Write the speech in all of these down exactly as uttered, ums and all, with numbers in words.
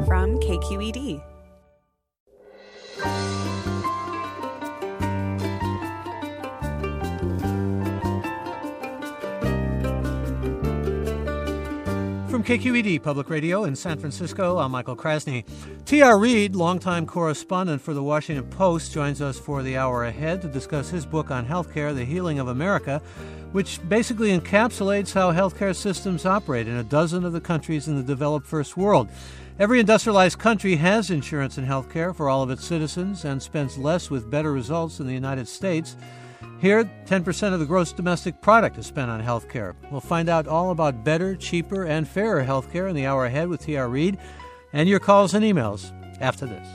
from K Q E D. From K Q E D Public Radio in San Francisco, I'm Michael Krasny. T R. Reid, longtime correspondent for The Washington Post, joins us for the hour ahead to discuss his book on healthcare, The Healing of America, which basically encapsulates how healthcare systems operate in a dozen of the countries in the developed first world. Every industrialized country has insurance and healthcare for all of its citizens and spends less with better results than the United States. Here, ten percent of the gross domestic product is spent on health care. We'll find out all about better, cheaper, and fairer health care in the hour ahead with T R. Reid, and your calls and emails after this.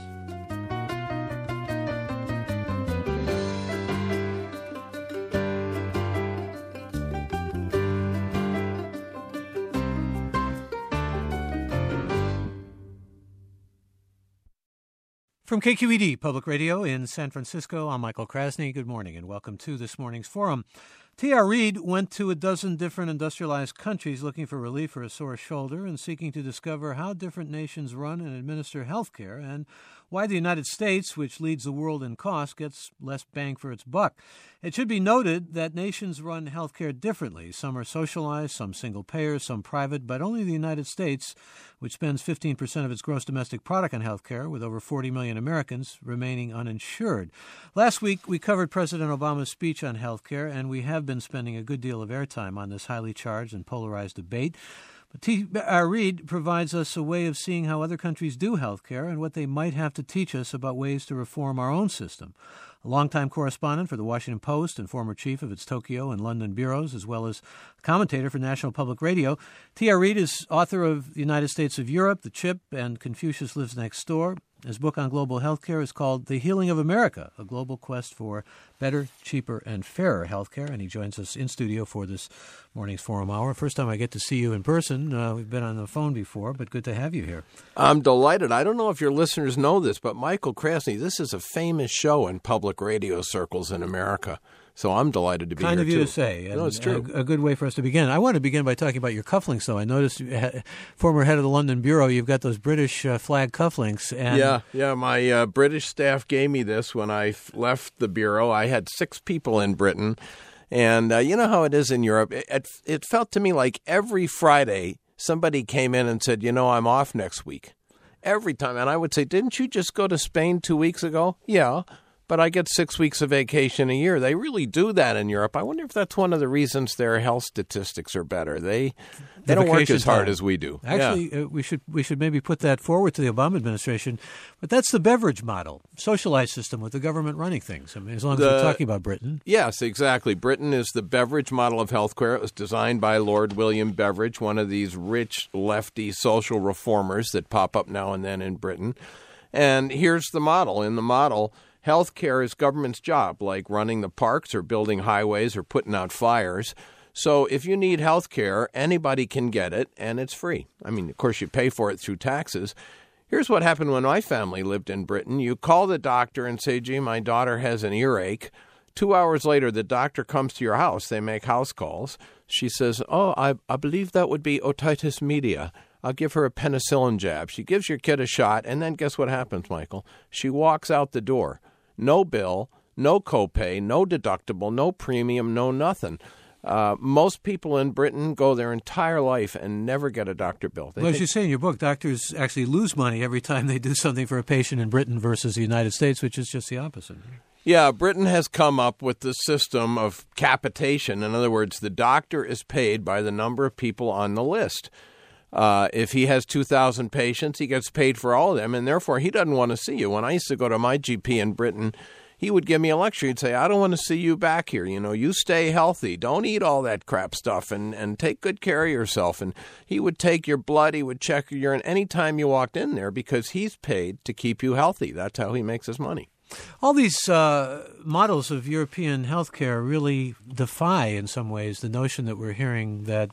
From K Q E D Public Radio in San Francisco, I'm Michael Krasny. Good morning and welcome to this morning's forum. T R. Reid went to a dozen different industrialized countries looking for relief for a sore shoulder and seeking to discover how different nations run and administer health care and why the United States, which leads the world in cost, gets less bang for its buck. It should be noted that nations run health care differently. Some are socialized, some single payer, some private, but only the United States, which spends fifteen percent of its gross domestic product on health care, with over forty million Americans remaining uninsured. Last week, we covered President Obama's speech on health care, and we have been spending a good deal of airtime on this highly charged and polarized debate. But T R. Reid provides us a way of seeing how other countries do health care and what they might have to teach us about ways to reform our own system. A longtime correspondent for The Washington Post and former chief of its Tokyo and London bureaus, as well as commentator for National Public Radio, T R. Reid is author of The United States of Europe, The Chip, and Confucius Lives Next Door. His book on global health care is called The Healing of America, a global quest for better, cheaper, and fairer health care. And he joins us in studio for this morning's Forum Hour. First time I get to see you in person. Uh, we've been on the phone before, but good to have you here. I'm delighted. I don't know if your listeners know this, but Michael Krasny, this is a famous show in public radio circles in America. So I'm delighted to be kind here, of you too. to say. And no, it's true. A, a good way for us to begin. I want to begin by talking about your cufflinks, though. I noticed, you had, former head of the London Bureau, you've got those British uh, flag cufflinks. And yeah, yeah. My uh, British staff gave me this when I f- left the Bureau. I had six people in Britain. And uh, you know how it is in Europe. It, it, it felt to me like every Friday somebody came in and said, you know, I'm off next week. Every time. And I would say, didn't you just go to Spain two weeks ago? Yeah. But I get six weeks of vacation a year. They really do that in Europe. I wonder if that's one of the reasons their health statistics are better. They they the don't work as hard time. as we do. Actually, yeah. uh, we should we should maybe put that forward to the Obama administration. But that's the Beveridge model, socialized system with the government running things. I mean, as long as the, we're talking about Britain. Yes, exactly. Britain is the Beveridge model of healthcare. It was designed by Lord William Beveridge, one of these rich lefty social reformers that pop up now and then in Britain. And here's the model. In the model, healthcare is government's job, like running the parks or building highways or putting out fires. So if you need healthcare, anybody can get it, and it's free. I mean, of course, you pay for it through taxes. Here's what happened when my family lived in Britain. You call the doctor and say, gee, my daughter has an earache. Two hours later, the doctor comes to your house. They make house calls. She says, oh, I, I believe that would be otitis media. I'll give her a penicillin jab. She gives your kid a shot, and then guess what happens, Michael? She walks out the door. No bill, no copay, no deductible, no premium, no nothing. Uh, most people in Britain go their entire life and never get a doctor bill. They well, think- as you say in your book, doctors actually lose money every time they do something for a patient in Britain versus the United States, which is just the opposite. Yeah, Britain has come up with the system of capitation. In other words, the doctor is paid by the number of people on the list. Uh, if he has two thousand patients, he gets paid for all of them, and therefore he doesn't want to see you. When I used to go to my G P in Britain, he would give me a lecture. He'd say, I don't want to see you back here. You know, you stay healthy. Don't eat all that crap stuff and, and take good care of yourself. And he would take your blood. He would check your urine anytime you walked in there because he's paid to keep you healthy. That's how he makes his money. All these uh, models of European healthcare really defy, in some ways, the notion that we're hearing that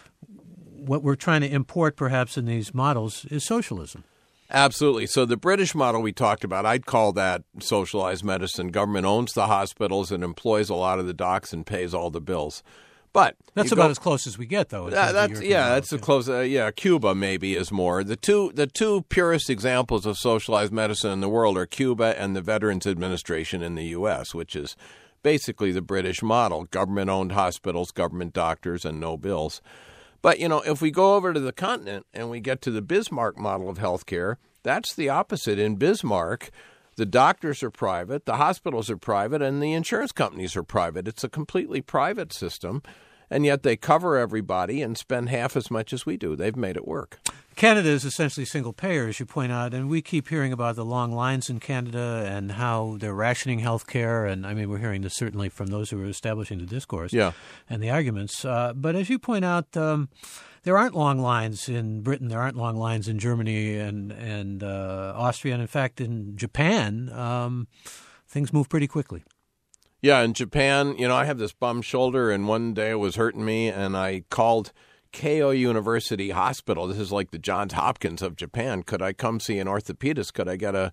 what we're trying to import, perhaps, in these models is socialism. Absolutely. So the British model we talked about, I'd call that socialized medicine. Government owns the hospitals and employs a lot of the docs and pays all the bills. But that's you about go, as close as we get, though. That, that's yeah, that's as close. Uh, yeah, Cuba maybe is more. The two the two purest examples of socialized medicine in the world are Cuba and the Veterans Administration in the U S, which is basically the British model: government-owned hospitals, government doctors, and no bills. But you know, if we go over to the continent and we get to the Bismarck model of healthcare, that's the opposite. In Bismarck, the doctors are private, the hospitals are private, and the insurance companies are private. It's a completely private system, and yet they cover everybody and spend half as much as we do. They've made it work. Canada is essentially single payer, as you point out, and we keep hearing about the long lines in Canada and how they're rationing health care. And, I mean, we're hearing this certainly from those who are establishing the discourse yeah. and the arguments. Uh, but as you point out, um, there aren't long lines in Britain. There aren't long lines in Germany and, and uh, Austria. And, in fact, in Japan, um, things move pretty quickly. Yeah, in Japan, you know, I have this bum shoulder, and one day it was hurting me, and I called Keio University Hospital. This is like the Johns Hopkins of Japan. Could I come see an orthopedist? Could I get a,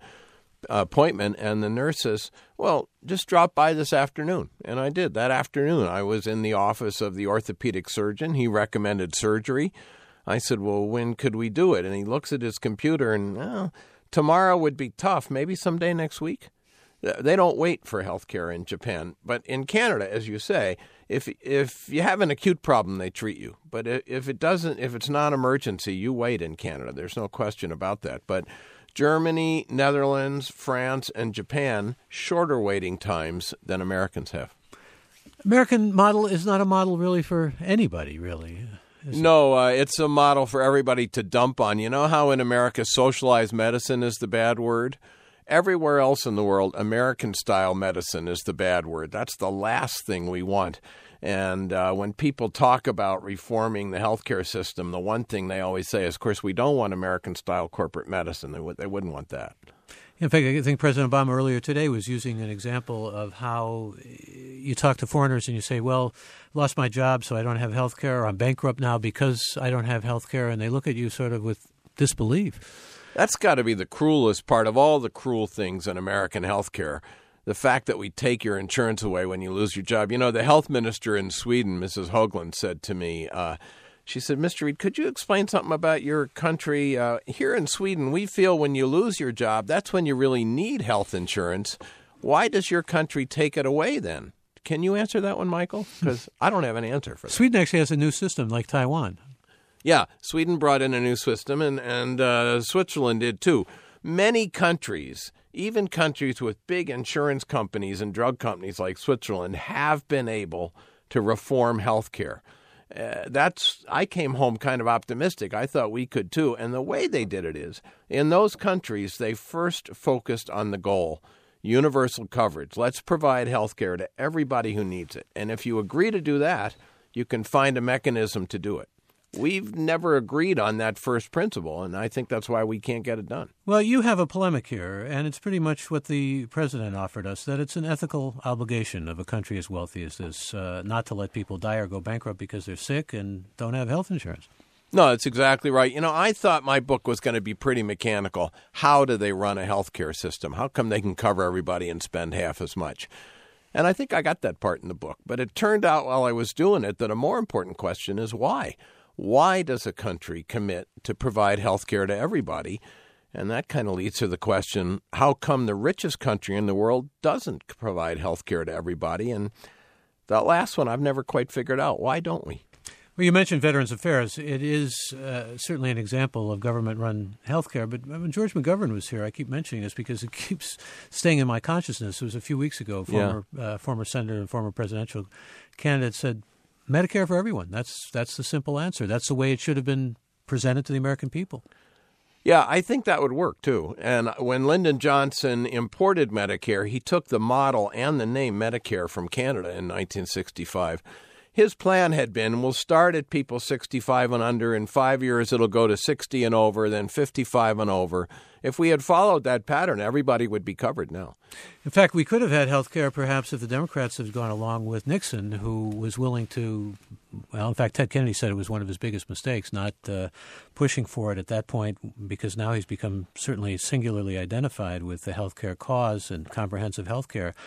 a appointment? And the nurse says, well, just drop by this afternoon. And I did. That afternoon, I was in the office of the orthopedic surgeon. He recommended surgery. I said, well, when could we do it? And he looks at his computer and, oh, tomorrow would be tough. Maybe someday next week. They don't wait for health care in Japan. But in Canada, as you say, if if you have an acute problem, they treat you. But if it doesn't, if it's not emergency, you wait in Canada. There's no question about that. But Germany, Netherlands, France, and Japan, shorter waiting times than Americans have. American model is not a model really for anybody, really. No, uh, it's a model for everybody to dump on. You know how in America socialized medicine is the bad word? Everywhere else in the world, American-style medicine is the bad word. That's the last thing we want. And uh, when people talk about reforming the healthcare system, the one thing they always say is, of course, we don't want American-style corporate medicine. They, w- they wouldn't want that. In fact, I think President Obama earlier today was using an example of how you talk to foreigners and you say, well, lost my job, so I don't have health care, or I'm bankrupt now because I don't have health care. And they look at you sort of with disbelief. That's got to be the cruelest part of all the cruel things in American health care, the fact that we take your insurance away when you lose your job. You know, the health minister in Sweden, Missus Höglund, said to me, uh, she said, Mister Reed, could you explain something about your country? Uh, here in Sweden, we feel when you lose your job, that's when you really need health insurance. Why does your country take it away then? Can you answer that one, Michael? Because I don't have an answer for that. Sweden actually has a new system like Taiwan. Yeah, Sweden brought in a new system, and, and uh, Switzerland did too. Many countries, even countries with big insurance companies and drug companies like Switzerland, have been able to reform health care. Uh, that's I came home kind of optimistic. I thought we could too. And the way they did it is, in those countries, they first focused on the goal, universal coverage. Let's provide health care to everybody who needs it. And if you agree to do that, you can find a mechanism to do it. We've never agreed on that first principle, and I think that's why we can't get it done. Well, you have a polemic here, and it's pretty much what the president offered us, that it's an ethical obligation of a country as wealthy as this uh, not to let people die or go bankrupt because they're sick and don't have health insurance. No, that's exactly right. You know, I thought my book was going to be pretty mechanical. How do they run a healthcare system? How come they can cover everybody and spend half as much? And I think I got that part in the book. But it turned out while I was doing it that a more important question is why? Why does a country commit to provide health care to everybody? And that kind of leads to the question, how come the richest country in the world doesn't provide health care to everybody? And that last one I've never quite figured out. Why don't we? Well, you mentioned Veterans Affairs. It is uh, certainly an example of government-run health care. But when George McGovern was here, I keep mentioning this because it keeps staying in my consciousness. It was a few weeks ago, former, yeah. uh, former senator and former presidential candidate said, Medicare for everyone. That's that's the simple answer. That's the way it should have been presented to the American people. Yeah, I think that would work, too. And when Lyndon Johnson imported Medicare, he took the model and the name Medicare from Canada in nineteen sixty-five. His plan had been, we'll start at people sixty-five and under. In five years, it'll go to sixty and over, then fifty-five and over. If we had followed that pattern, everybody would be covered now. In fact, we could have had health care perhaps if the Democrats had gone along with Nixon, who was willing to, well, in fact, Ted Kennedy said it was one of his biggest mistakes, not uh, pushing for it at that point, because now he's become certainly singularly identified with the health care cause and comprehensive health care.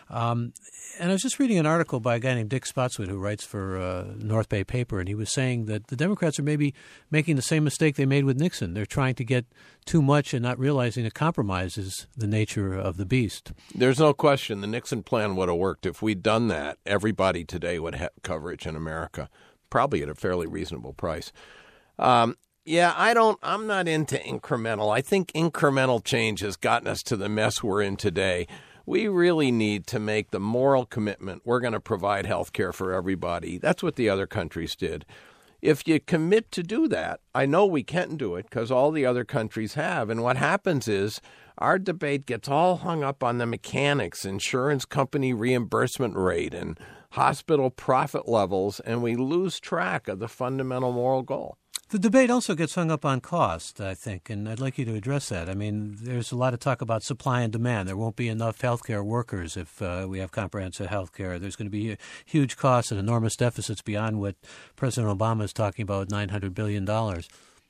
Um, and I was just reading an article by a guy named Dick Spotswood who writes for uh, North Bay Paper, and he was saying that the Democrats are maybe making the same mistake they made with Nixon. They're trying to get too much and not realizing it compromises the nature of the beast. There's no question the Nixon plan would have worked. If we'd done that, everybody today would have coverage in America, probably at a fairly reasonable price. Um, yeah, I don't, I'm not into incremental. I think incremental change has gotten us to the mess we're in today. We really need to make the moral commitment. We're going to provide health care for everybody. That's what the other countries did. If you commit to do that, I know we can do it because all the other countries have. And what happens is our debate gets all hung up on the mechanics, insurance company reimbursement rate, and hospital profit levels, and we lose track of the fundamental moral goal. The debate also gets hung up on cost, I think, and I'd like you to address that. I mean, there's a lot of talk about supply and demand. There won't be enough healthcare workers if uh, we have comprehensive healthcare. There's going to be huge costs and enormous deficits beyond what President Obama is talking about, nine hundred billion dollars.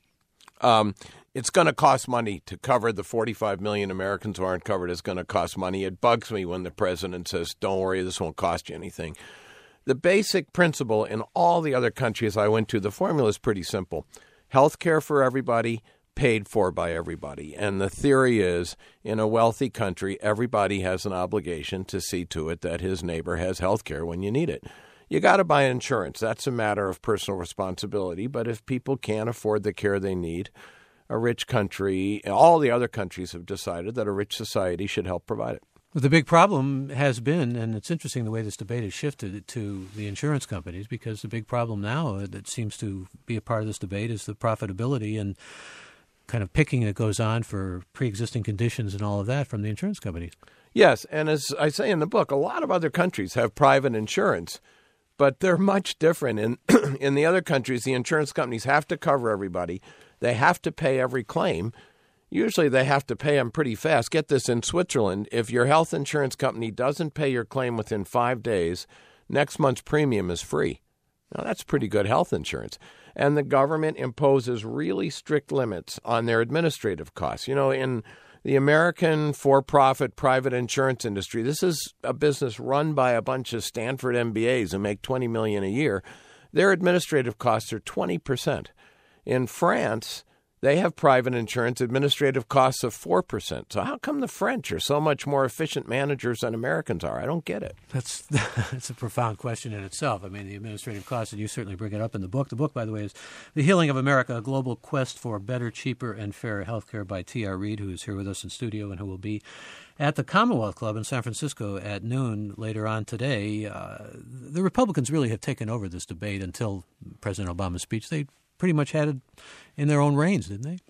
Um, it's going to cost money to cover the forty-five million Americans who aren't covered. It's going to cost money. It bugs me when the president says, don't worry, this won't cost you anything. The basic principle in all the other countries I went to, the formula is pretty simple. Health care for everybody, paid for by everybody. And the theory is, in a wealthy country, everybody has an obligation to see to it that his neighbor has health care when you need it. You got to buy insurance. That's a matter of personal responsibility. But if people can't afford the care they need, a rich country, all the other countries have decided that a rich society should help provide it. The big problem has been, and it's interesting the way this debate has shifted to the insurance companies, because the big problem now that seems to be a part of this debate is the profitability and kind of picking that goes on for pre-existing conditions and all of that from the insurance companies. Yes, and as I say in the book, a lot of other countries have private insurance, but they're much different. In, in the other countries, the insurance companies have to cover everybody. They have to pay every claim. Usually they have to pay them pretty fast. Get this, in Switzerland, if your health insurance company doesn't pay your claim within five days, next month's premium is free. Now, that's pretty good health insurance. And the government imposes really strict limits on their administrative costs. You know, in the American for-profit private insurance industry, this is a business run by a bunch of Stanford M B As who make twenty million dollars a year. Their administrative costs are twenty percent. In France, they have private insurance administrative costs of four percent. So how come the French are so much more efficient managers than Americans are? I don't get it. That's that's a profound question in itself. I mean, the administrative costs, and you certainly bring it up in the book. The book, by the way, is The Healing of America, A Global Quest for Better, Cheaper, and Fairer Healthcare by T R. Reid, who is here with us in studio and who will be at the Commonwealth Club in San Francisco at noon later on today. Uh, the Republicans really have taken over this debate until President Obama's speech. They pretty much had it in their own reins, didn't they?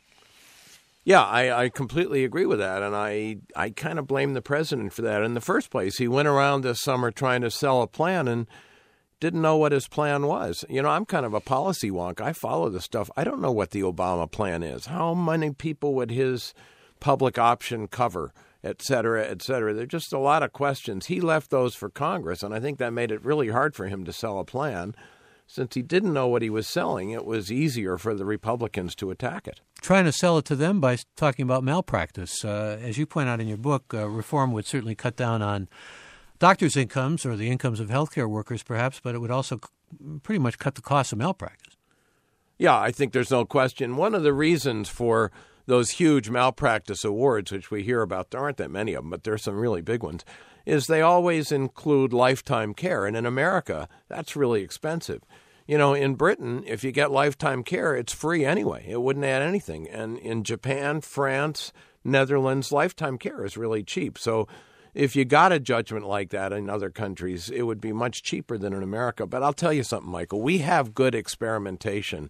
Yeah, I, I completely agree with that, and I, I kind of blame the president for that. In the first place, he went around this summer trying to sell a plan and didn't know what his plan was. You know, I'm kind of a policy wonk. I follow this stuff. I don't know what the Obama plan is. How many people would his public option cover, et cetera, et cetera? There are just a lot of questions. He left those for Congress, and I think that made it really hard for him to sell a plan. Since he didn't know what he was selling, it was easier for the Republicans to attack it. Trying to sell it to them by talking about malpractice. Uh, as you point out in your book, uh, reform would certainly cut down on doctors' incomes or the incomes of healthcare workers, perhaps, but it would also c- pretty much cut the cost of malpractice. Yeah, I think there's no question. One of the reasons for those huge malpractice awards, which we hear about, there aren't that many of them, but there's some really big ones, is they always include lifetime care. And in America, that's really expensive. You know, in Britain, if you get lifetime care, it's free anyway. It wouldn't add anything. And in Japan, France, Netherlands, lifetime care is really cheap. So if you got a judgment like that in other countries, it would be much cheaper than in America. But I'll tell you something, Michael. We have good experimentation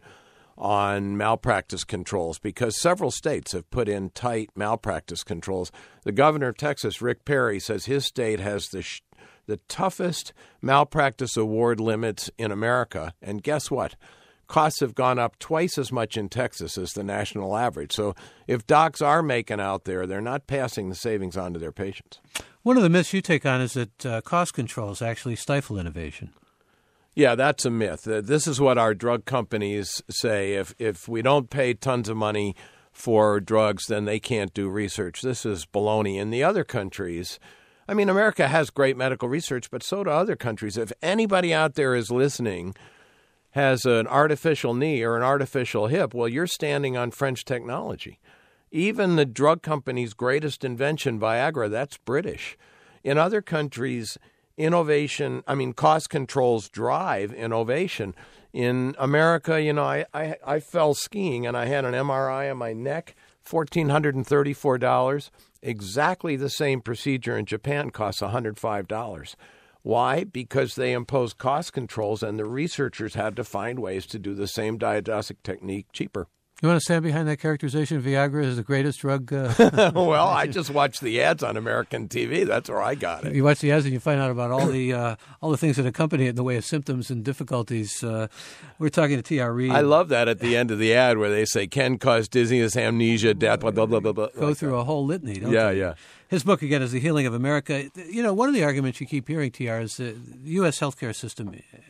on malpractice controls because several states have put in tight malpractice controls. The governor of Texas, Rick Perry, says his state has the sh- the toughest malpractice award limits in America. And guess what? Costs have gone up twice as much in Texas as the national average. So if docs are making out there, they're not passing the savings on to their patients. One of the myths you take on is that uh, cost controls actually stifle innovation. Yeah, that's a myth. This is what our drug companies say. If if we don't pay tons of money for drugs, then they can't do research. This is baloney. In the other countries, I mean, America has great medical research, but so do other countries. If anybody out there is listening has an artificial knee or an artificial hip, well, you're standing on French technology. Even the drug company's greatest invention, Viagra, that's British. In other countries, innovation, I mean, cost controls drive innovation. In America, you know, I, I, I fell skiing and I had an M R I on my neck, one thousand four hundred thirty-four dollars. Exactly the same procedure in Japan costs one hundred five dollars. Why? Because they imposed cost controls and the researchers had to find ways to do the same diagnostic technique cheaper. You want to stand behind that characterization? Viagra is the greatest drug? Uh, well, I just watched the ads on American T V. That's where I got it. You watch the ads and you find out about all the uh, all the things that accompany it in the way of symptoms and difficulties. Uh, we're talking to T R. Reid. I love that at the end of the ad where they say, can cause dizziness, amnesia, death, blah, blah, blah, blah, blah. Go through a whole litany, don't yeah, you? Yeah, yeah. His book, again, is The Healing of America. You know, one of the arguments you keep hearing, T R, is the U S healthcare system,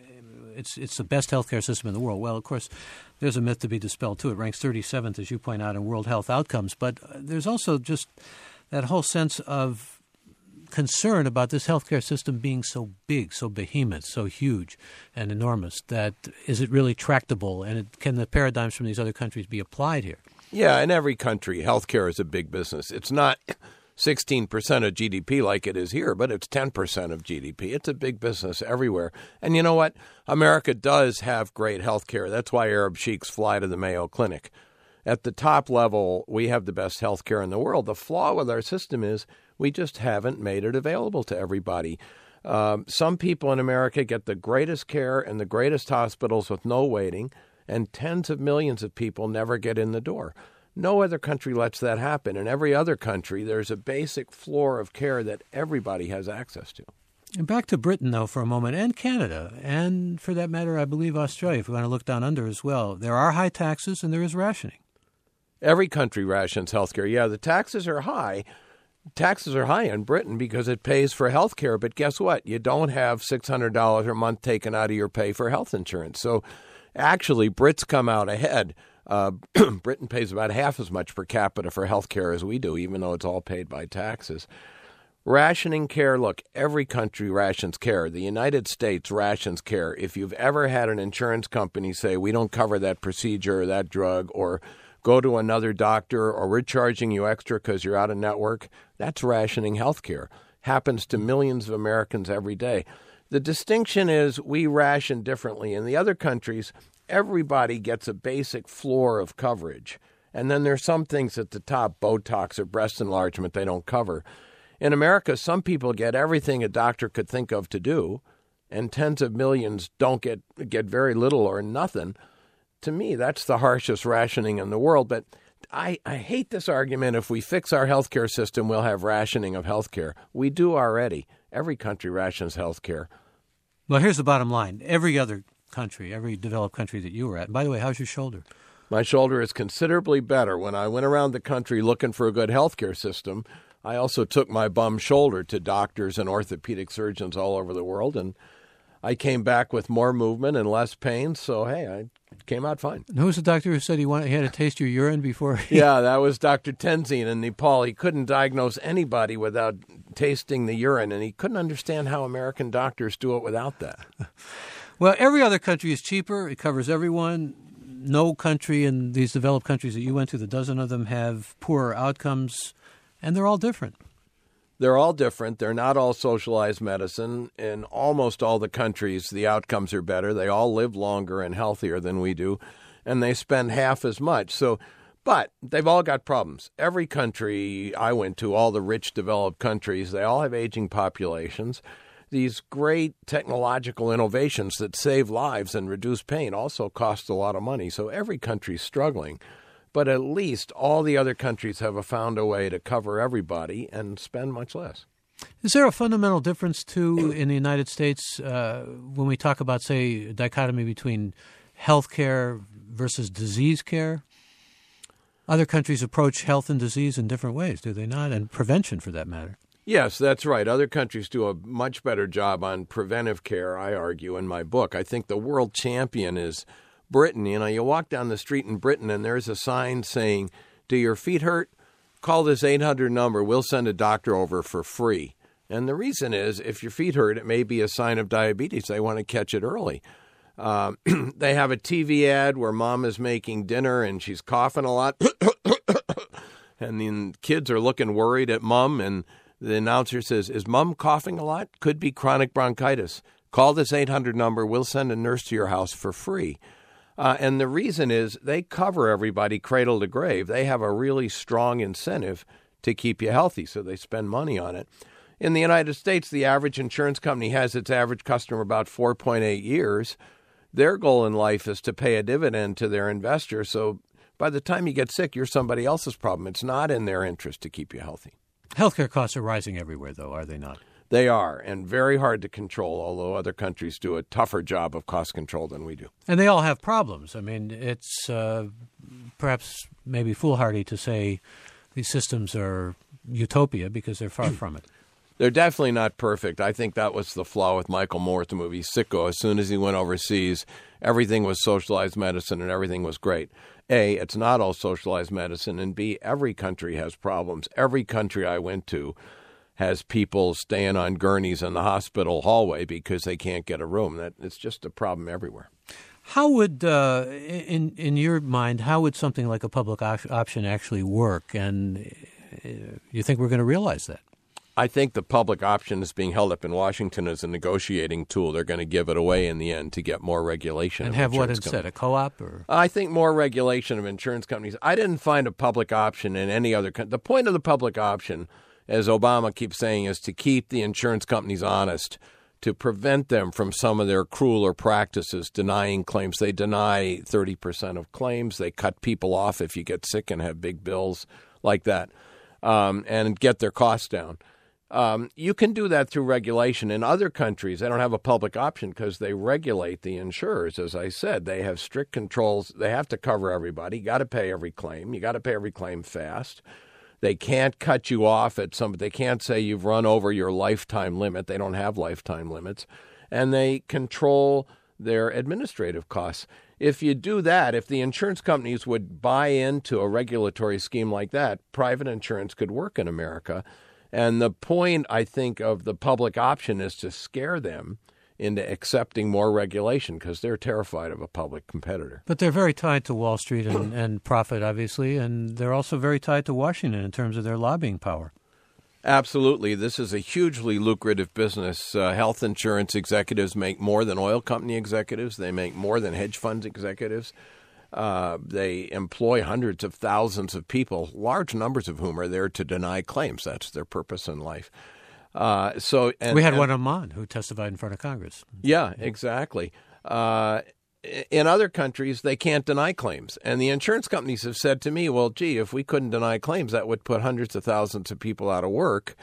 it's it's the best healthcare system in the world. Well, of course, there's a myth to be dispelled, too. It ranks thirty-seventh, as you point out, in World Health Outcomes. But there's also just that whole sense of concern about this healthcare system being so big, so behemoth, so huge and enormous, that is it really tractable? And it, can the paradigms from these other countries be applied here? Yeah, in every country, healthcare is a big business. It's not sixteen percent of G D P like it is here, but it's ten percent of G D P. It's a big business everywhere. And you know what? America does have great health care. That's why Arab sheiks fly to the Mayo Clinic. At the top level, we have the best health care in the world. The flaw with our system is we just haven't made it available to everybody. Um, some people in America get the greatest care in the greatest hospitals with no waiting, and tens of millions of people never get in the door. No other country lets that happen. In every other country, there's a basic floor of care that everybody has access to. And back to Britain, though, for a moment, and Canada, and for that matter, I believe Australia, if we want to look down under as well. There are high taxes and there is rationing. Every country rations health care. Yeah, the taxes are high. Taxes are high in Britain because it pays for health care. But guess what? You don't have six hundred dollars a month taken out of your pay for health insurance. So actually, Brits come out ahead. Uh, Britain pays about half as much per capita for health care as we do, even though it's all paid by taxes. Rationing care, look, every country rations care. The United States rations care. If you've ever had an insurance company say, we don't cover that procedure or that drug, or go to another doctor, or we're charging you extra because you're out of network, that's rationing health care. Happens to millions of Americans every day. The distinction is we ration differently. In the other countries, everybody gets a basic floor of coverage. And then there's some things at the top, Botox or breast enlargement, they don't cover. In America, some people get everything a doctor could think of to do, and tens of millions don't get get very little or nothing. To me, that's the harshest rationing in the world. But I, I hate this argument. If we fix our healthcare system, we'll have rationing of healthcare. We do already. Every country rations healthcare. Well, here's the bottom line. Every other country, every developed country that you were at. And by the way, how's your shoulder? My shoulder is considerably better. When I went around the country looking for a good healthcare system, I also took my bum shoulder to doctors and orthopedic surgeons all over the world, and I came back with more movement and less pain. So, hey, I came out fine. And who was the doctor who said he wanted he had to taste your urine before? He... Yeah, that was Doctor Tenzin in Nepal. He couldn't diagnose anybody without tasting the urine, and he couldn't understand how American doctors do it without that. Well, every other country is cheaper. It covers everyone. No country in these developed countries that you went to, the dozen of them, have poorer outcomes, and they're all different. They're all different. They're not all socialized medicine. In almost all the countries, the outcomes are better. They all live longer and healthier than we do, and they spend half as much. So, but they've all got problems. Every country I went to, all the rich developed countries, they all have aging populations. These great technological innovations that save lives and reduce pain also cost a lot of money. So every country's struggling. But at least all the other countries have found a way to cover everybody and spend much less. Is there a fundamental difference, too, in the United States uh, when we talk about, say, a dichotomy between health care versus disease care? Other countries approach health and disease in different ways, do they not? And prevention, for that matter. Yes, that's right. Other countries do a much better job on preventive care, I argue, in my book. I think the world champion is Britain. You know, you walk down the street in Britain and there's a sign saying, do your feet hurt? Call this eight hundred number. We'll send a doctor over for free. And the reason is, if your feet hurt, it may be a sign of diabetes. They want to catch it early. Um, they have a T V ad where mom is making dinner and she's coughing a lot. And then kids are looking worried at mom, and the announcer says, is mom coughing a lot? Could be chronic bronchitis. Call this eight hundred number. We'll send a nurse to your house for free. Uh, and the reason is they cover everybody cradle to grave. They have a really strong incentive to keep you healthy, so they spend money on it. In the United States, the average insurance company has its average customer about four point eight years. Their goal in life is to pay a dividend to their investors. So by the time you get sick, you're somebody else's problem. It's not in their interest to keep you healthy. Healthcare costs are rising everywhere, though, are they not? They are, and very hard to control, although other countries do a tougher job of cost control than we do. And they all have problems. I mean, it's uh, perhaps maybe foolhardy to say these systems are utopia because they're far from it. They're definitely not perfect. I think that was the flaw with Michael Moore at the movie Sicko. As soon as he went overseas, everything was socialized medicine and everything was great. A, it's not all socialized medicine, and B, every country has problems. Every country I went to has people staying on gurneys in the hospital hallway because they can't get a room. That it's just a problem everywhere. How would, uh, in in your mind, how would something like a public op- option actually work? And uh, you think we're going to realize that? I think the public option is being held up in Washington as a negotiating tool. They're going to give it away in the end to get more regulation. And have what insurance instead, companies. a co-op? Or I think more regulation of insurance companies. I didn't find a public option in any other country. The point of the public option, as Obama keeps saying, is to keep the insurance companies honest, to prevent them from some of their crueler practices, denying claims. They deny thirty percent of claims. They cut people off if you get sick and have big bills like that, um, and get their costs down. Um, you can do that through regulation. In other countries, they don't have a public option because they regulate the insurers. As I said, they have strict controls. They have to cover everybody. You got to pay every claim. You got to pay every claim fast. They can't cut you off at some. They can't say you've run over your lifetime limit. They don't have lifetime limits, and they control their administrative costs. If you do that, if the insurance companies would buy into a regulatory scheme like that, private insurance could work in America. And the point, I think, of the public option is to scare them into accepting more regulation because they're terrified of a public competitor. But they're very tied to Wall Street and, and profit, obviously, and they're also very tied to Washington in terms of their lobbying power. Absolutely. This is a hugely lucrative business. Uh, health insurance executives make more than oil company executives. They make more than hedge fund executives. Uh, they employ hundreds of thousands of people, large numbers of whom are there to deny claims. That's their purpose in life. Uh, so and, we had and, one of them on who testified in front of Congress. Yeah, exactly. Uh, in other countries, they can't deny claims. And the insurance companies have said to me, well, gee, if we couldn't deny claims, that would put hundreds of thousands of people out of work.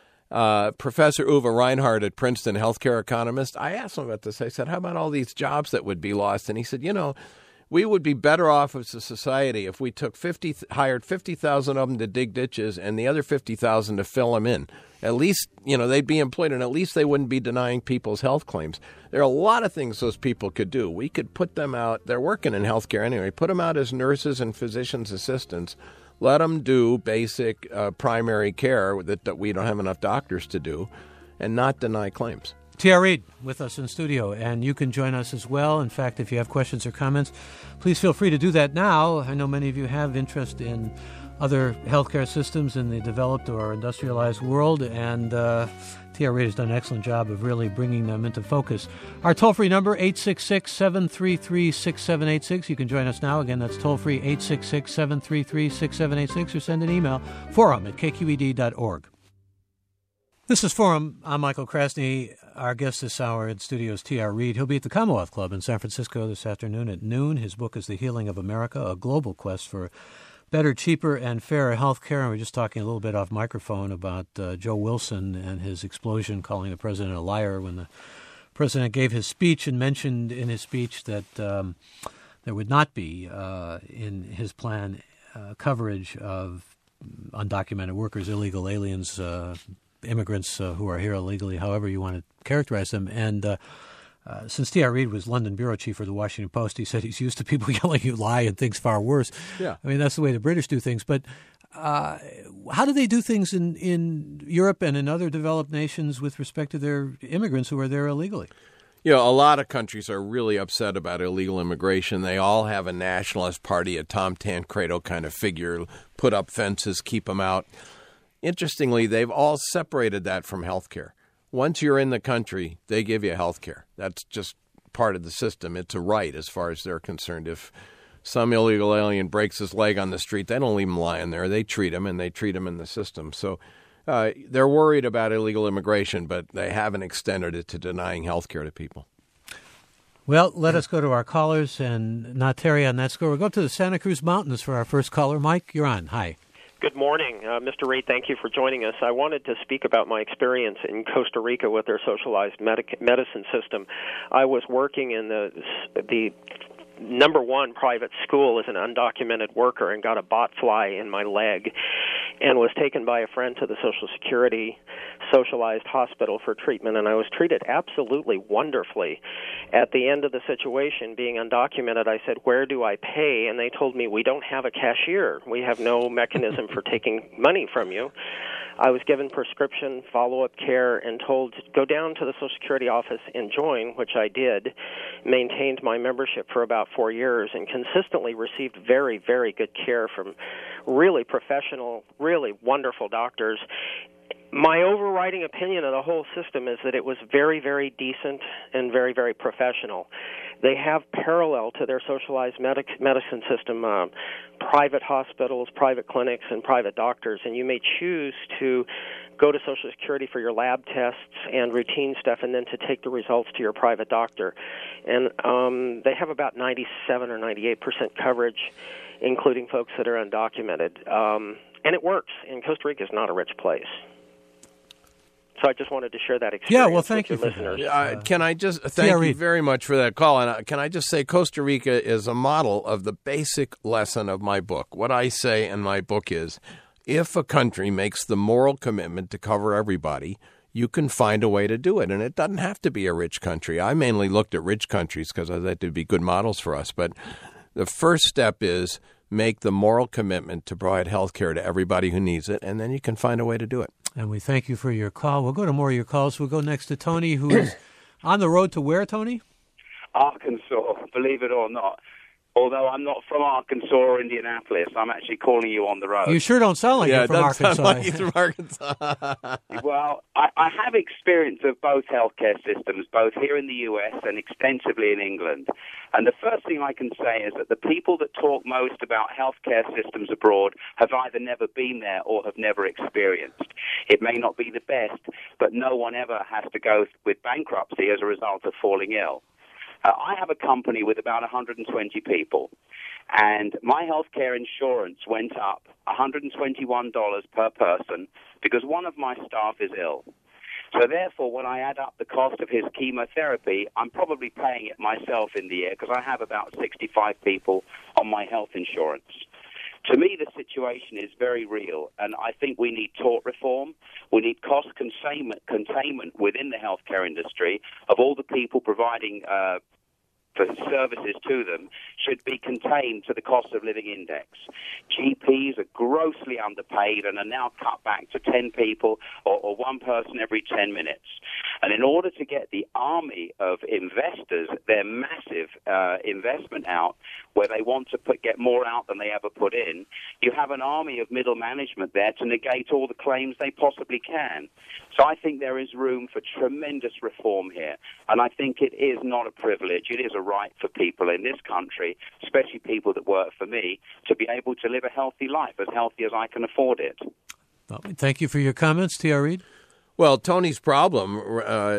Uh, Professor Uwe Reinhardt at Princeton, healthcare economist, I asked him about this. I said, how about all these jobs that would be lost? And he said, you know, we would be better off as a society if we took fifty, hired fifty thousand of them to dig ditches and the other fifty thousand to fill them in. At least, you know, they'd be employed and at least they wouldn't be denying people's health claims. There are a lot of things those people could do. We could put them out. They're working in healthcare anyway. Put them out as nurses and physicians' assistants. Let them do basic uh, primary care that, that we don't have enough doctors to do and not deny claims. T R. Reid with us in studio, and you can join us as well. In fact, if you have questions or comments, please feel free to do that now. I know many of you have interest in other healthcare systems in the developed or industrialized world, and uh, T R. Reid has done an excellent job of really bringing them into focus. Our toll-free number, eight six six, seven three three, six seven eight six. You can join us now. Again, that's toll-free, eight six six, seven three three, six seven eight six, or send an email, forum at k q e d dot org. This is Forum. I'm Michael Krasny. Our guest this hour in studio is T R. Reid. He'll be at the Commonwealth Club in San Francisco this afternoon at noon. His book is The Healing of America, a global quest for better, cheaper, and fairer health care. And we're just talking a little bit off microphone about uh, Joe Wilson and his explosion, calling the president a liar when the president gave his speech and mentioned in his speech that um, there would not be, uh, in his plan, uh, coverage of undocumented workers, illegal aliens, uh immigrants uh, who are here illegally, however you want to characterize them. And uh, uh, since T R. Reid was London bureau chief for the Washington Post, he said he's used to people yelling you lie and things far worse. Yeah. I mean, that's the way the British do things. But uh, how do they do things in, in Europe and in other developed nations with respect to their immigrants who are there illegally? You know, a lot of countries are really upset about illegal immigration. They all have a nationalist party, a Tom Tancredo kind of figure, put up fences, keep them out. Interestingly, they've all separated that from health care. Once you're in the country, they give you health care. That's just part of the system. It's a right as far as they're concerned. If some illegal alien breaks his leg on the street, they don't leave him lying there. They treat him, and they treat him in the system. So uh, they're worried about illegal immigration, but they haven't extended it to denying health care to people. Well, let us go to our callers, and not Terry on that score. We'll go to the Santa Cruz Mountains for our first caller. Mike, you're on. Hi. Good morning. Uh, Mister Reed, thank you for joining us. I wanted to speak about my experience in Costa Rica with their socialized medic- medicine system. I was working in the the number one private school as an undocumented worker and got a bot fly in my leg and was taken by a friend to the Social Security socialized hospital for treatment, and I was treated absolutely wonderfully. At the end of the situation, being undocumented, I said, where do I pay? And they told me, we don't have a cashier. We have no mechanism for taking money from you. I was given prescription follow-up care and told to go down to the Social Security office and join, which I did, maintained my membership for about four years, and consistently received very, very good care from really professional, really wonderful doctors. My overriding opinion of the whole system is that it was very, very decent and very, very professional. They have parallel to their socialized medic- medicine system, uh, private hospitals, private clinics, and private doctors, and you may choose to go to Social Security for your lab tests and routine stuff and then to take the results to your private doctor. And um, they have about ninety-seven or ninety-eight percent coverage, including folks that are undocumented. Um, and it works, and Costa Rica is not a rich place. So I just wanted to share that experience yeah, well, thank with you your for listeners. Uh, can I just thank T R E. you very much for that call? And uh, can I just say Costa Rica is a model of the basic lesson of my book. What I say in my book is, if a country makes the moral commitment to cover everybody, you can find a way to do it. And it doesn't have to be a rich country. I mainly looked at rich countries because I thought they'd be good models for us. But the first step is make the moral commitment to provide health care to everybody who needs it, and then you can find a way to do it. And we thank you for your call. We'll go to more of your calls. We'll go next to Tony, who is on the road to where, Tony? Arkansas, believe it or not. Although I'm not from Arkansas or Indianapolis, I'm actually calling you on the road. You sure don't sound like yeah, you're from Arkansas. Arkansas. Sound like you're from Arkansas. Well, I, I have experience of both healthcare systems, both here in the U S and extensively in England. And the first thing I can say is that the people that talk most about healthcare systems abroad have either never been there or have never experienced. It may not be the best, but no one ever has to go with bankruptcy as a result of falling ill. Uh, I have a company with about one hundred twenty people, and my healthcare insurance went up one hundred twenty-one dollars per person because one of my staff is ill. So therefore, when I add up the cost of his chemotherapy, I'm probably paying it myself in the year because I have about sixty-five people on my health insurance. To me, the situation is very real, and I think we need tort reform. We need cost containment, containment within the healthcare industry of all the people providing uh, for services to them should be contained to the cost of living index. G Ps are grossly underpaid and are now cut back to ten people or, or one person every ten minutes. And in order to get the army of investors, their massive uh, investment out, where they want to put, get more out than they ever put in, you have an army of middle management there to negate all the claims they possibly can. So I think there is room for tremendous reform here. And I think it is not a privilege. It is a right for people in this country, especially people that work for me, to be able to live a healthy life, as healthy as I can afford it. Well, thank you for your comments, T R. Reed. Well, Tony's problem uh,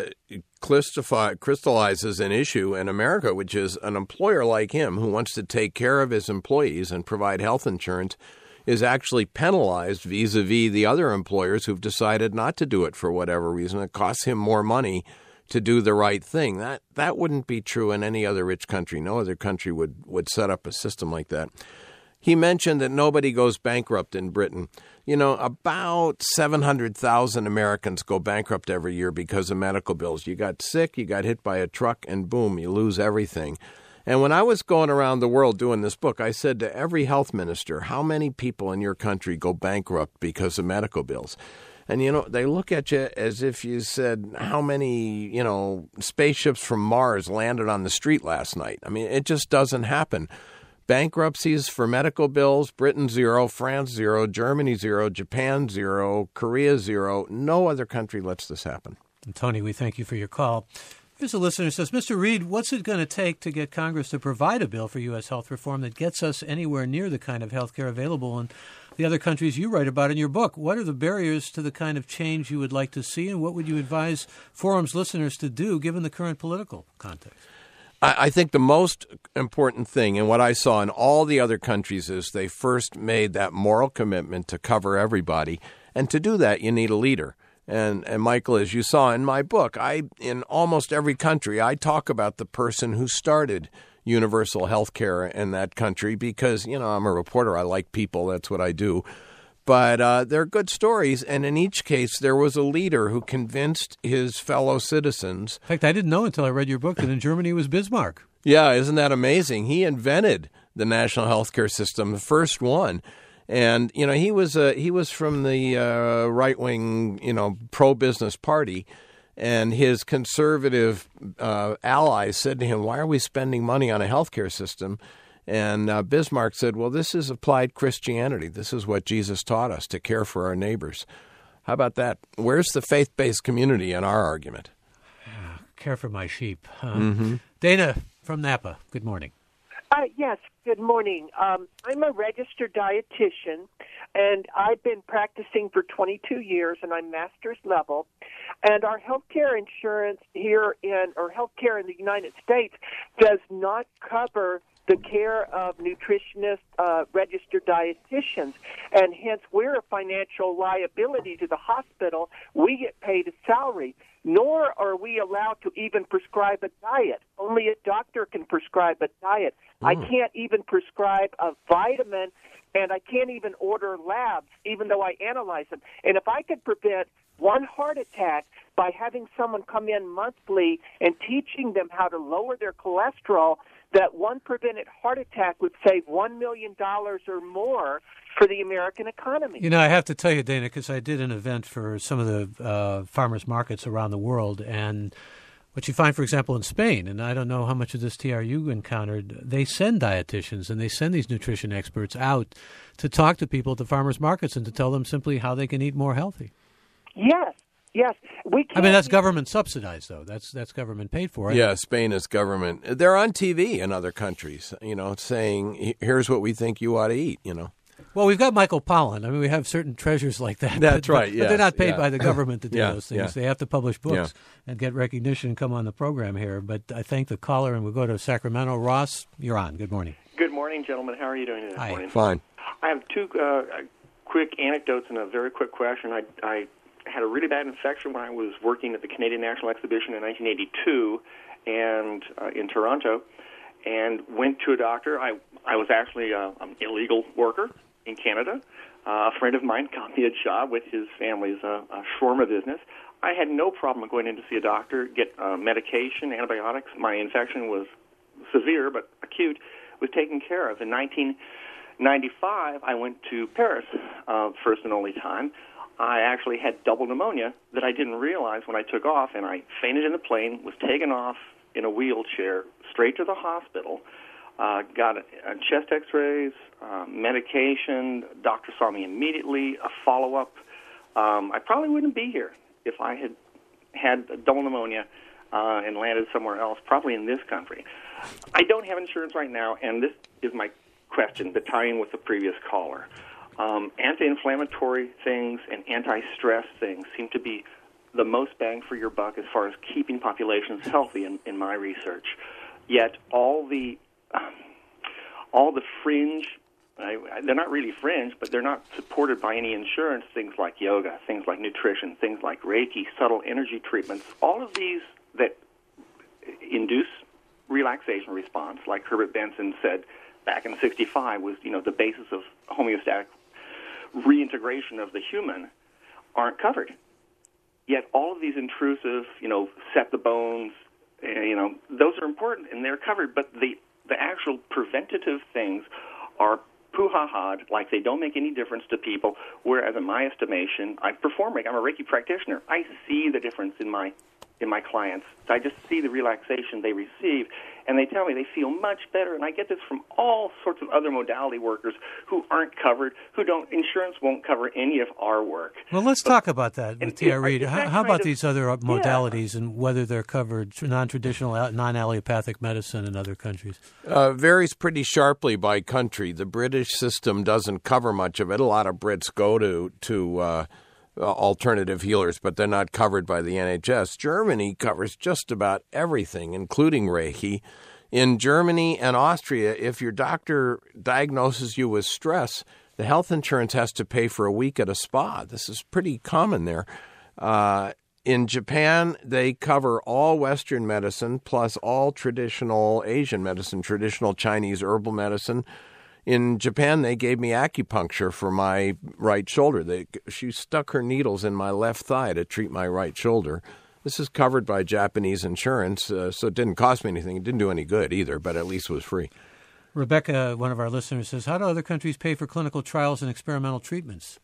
crystallizes an issue in America, which is an employer like him who wants to take care of his employees and provide health insurance is actually penalized vis-a-vis the other employers who've decided not to do it for whatever reason. It costs him more money to do the right thing. That that wouldn't be true in any other rich country. No other country would, would set up a system like that. He mentioned that nobody goes bankrupt in Britain. You know, about seven hundred thousand Americans go bankrupt every year because of medical bills. You got sick, you got hit by a truck, and boom, you lose everything. And when I was going around the world doing this book, I said to every health minister, how many people in your country go bankrupt because of medical bills? And, you know, they look at you as if you said, how many, you know, spaceships from Mars landed on the street last night? I mean, it just doesn't happen. Bankruptcies for medical bills, Britain zero, France zero, Germany zero, Japan zero, Korea zero. No other country lets this happen. And Tony, we thank you for your call. Here's a listener who says, Mister Reed, what's it going to take to get Congress to provide a bill for U S health reform that gets us anywhere near the kind of health care available in the other countries you write about in your book? What are the barriers to the kind of change you would like to see, and what would you advise Forum's listeners to do given the current political context? I think the most important thing, and what I saw in all the other countries, is they first made that moral commitment to cover everybody. And to do that, you need a leader. And, and Michael, as you saw in my book, I in almost every country, I talk about the person who started universal health care in that country because, you know, I'm a reporter. I like people. That's what I do. But uh, they're good stories. And in each case, there was a leader who convinced his fellow citizens. In fact, I didn't know until I read your book that in Germany it was Bismarck. Yeah, isn't that amazing? He invented the national health care system, the first one. And, you know, he was uh, he was from the uh, right-wing, you know, pro-business party. And his conservative uh, allies said to him, why are we spending money on a health care system? And uh, Bismarck said, well, this is applied Christianity. This is what Jesus taught us, to care for our neighbors. How about that? Where's the faith-based community in our argument? Uh, care for my sheep. Huh? Mm-hmm. Dana from Napa, good morning. Uh, yes, good morning. Um, I'm a registered dietitian, and I've been practicing for twenty-two years, and I'm master's level. And our healthcare insurance here in, or healthcare in the United States does not cover the care of nutritionists, uh, registered dietitians, and hence we're a financial liability to the hospital. We get paid a salary, nor are we allowed to even prescribe a diet. Only a doctor can prescribe a diet. Mm. I can't even prescribe a vitamin, and I can't even order labs, even though I analyze them. And if I could prevent one heart attack by having someone come in monthly and teaching them how to lower their cholesterol, that one prevented heart attack would save one million dollars or more for the American economy. You know, I have to tell you, Dana, because I did an event for some of the uh, farmers markets around the world, and what you find, for example, in Spain, and I don't know how much of this T R U encountered, they send dietitians and they send these nutrition experts out to talk to people at the farmers markets and to tell them simply how they can eat more healthy. Yes. Yes, we can't. I mean, that's government subsidized, though. That's that's government paid for. Right? Yeah, Spain is government. They're on T V in other countries, you know, saying, here's what we think you ought to eat, you know. Well, we've got Michael Pollan. I mean, we have certain treasures like that. That's but, right, But, yes, but they're not paid yeah. by the government to do yeah, those things. yeah. They have to publish books yeah. and get recognition and come on the program here. But I thank the caller, and we'll go to Sacramento. Ross, you're on. Good morning. Good morning, gentlemen. How are you doing this Hi. morning? Fine. I have two uh, quick anecdotes and a very quick question. I, I had a really bad infection when I was working at the Canadian National Exhibition in nineteen eighty-two and uh, in Toronto, and went to a doctor. I, I was actually uh, an illegal worker in Canada. Uh, a friend of mine got me a job with his family's uh, uh, shawarma business. I had no problem going in to see a doctor, get uh, medication, antibiotics. My infection was severe but acute, was taken care of. In nineteen ninety-five, I went to Paris, uh, first and only time. I actually had double pneumonia that I didn't realize when I took off, and I fainted in the plane, was taken off in a wheelchair straight to the hospital, uh, got a, a chest x-rays, uh, medication. Doctor saw me immediately, a follow-up. Um, I probably wouldn't be here if I had had double pneumonia uh, and landed somewhere else, probably in this country. I don't have insurance right now, and this is my question, the tie-in with the previous caller. Um, anti-inflammatory things and anti-stress things seem to be the most bang for your buck as far as keeping populations healthy in, in my research. Yet all the um, all the fringe, I, they're not really fringe, but they're not supported by any insurance, things like yoga, things like nutrition, things like Reiki, subtle energy treatments, all of these that induce relaxation response, like Herbert Benson said back in sixty-five was, you know, the basis of homeostatic reintegration of the human, aren't covered. Yet all of these intrusive, you know, set the bones, uh, you know, those are important and they're covered, but the the actual preventative things are poo-ha-ha, like they don't make any difference to people, whereas in my estimation, I perform Reiki. I'm a Reiki practitioner. I see the difference in my in my clients. I just see the relaxation they receive, and they tell me they feel much better. And I get this from all sorts of other modality workers who aren't covered, who don't, insurance won't cover any of our work. Well, let's but, talk about that with T R Reid. How, how about of, these other modalities yeah. and whether they're covered, non-traditional, non-allopathic medicine in other countries? Uh, varies pretty sharply by country. The British system doesn't cover much of it. A lot of Brits go to, to uh, Uh, alternative healers, but they're not covered by the N H S. Germany covers just about everything, including Reiki. In Germany and Austria, if your doctor diagnoses you with stress, the health insurance has to pay for a week at a spa. This is pretty common there. Uh, in Japan, they cover all Western medicine plus all traditional Asian medicine, traditional Chinese herbal medicine. In Japan, they gave me acupuncture for my right shoulder. They, she stuck her needles in my left thigh to treat my right shoulder. This is covered by Japanese insurance, uh, so it didn't cost me anything. It didn't do any good either, but at least it was free. Rebecca, one of our listeners, says, how do other countries pay for clinical trials and experimental treatments?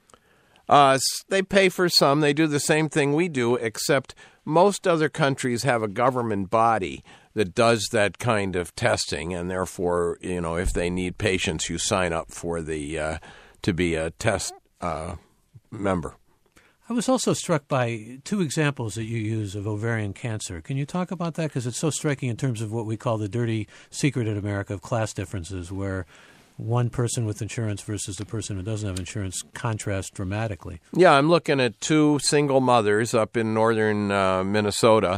Uh, they pay for some. They do the same thing we do, except most other countries have a government body that does that kind of testing, and therefore, you know, if they need patients, you sign up for the uh, to be a test uh, member. I was also struck by two examples that you use of ovarian cancer. Can you talk about that? Because it's so striking in terms of what we call the dirty secret in America of class differences, where one person with insurance versus the person who doesn't have insurance contrast dramatically. Yeah, I'm looking at two single mothers up in northern uh, Minnesota.